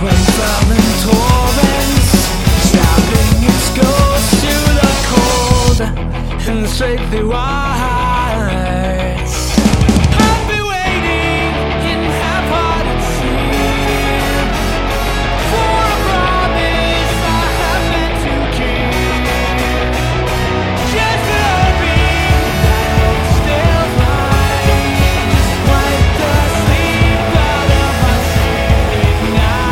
When falling torrents, stabbing its ghost to the cold and straight through our hearts. I've been waiting in half-hearted sleep for a promise I have meant to keep. Just hoping that hope still finds wipe the sleep out of my sleeping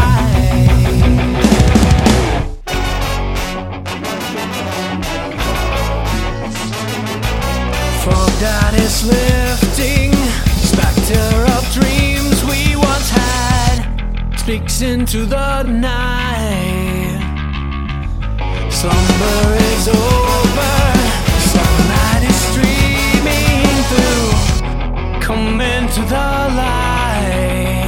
eyes. Fog that is lifting, specter of dreams we once had, speaks into the night. Slumber is over, sunlight is streaming through. Come into the light.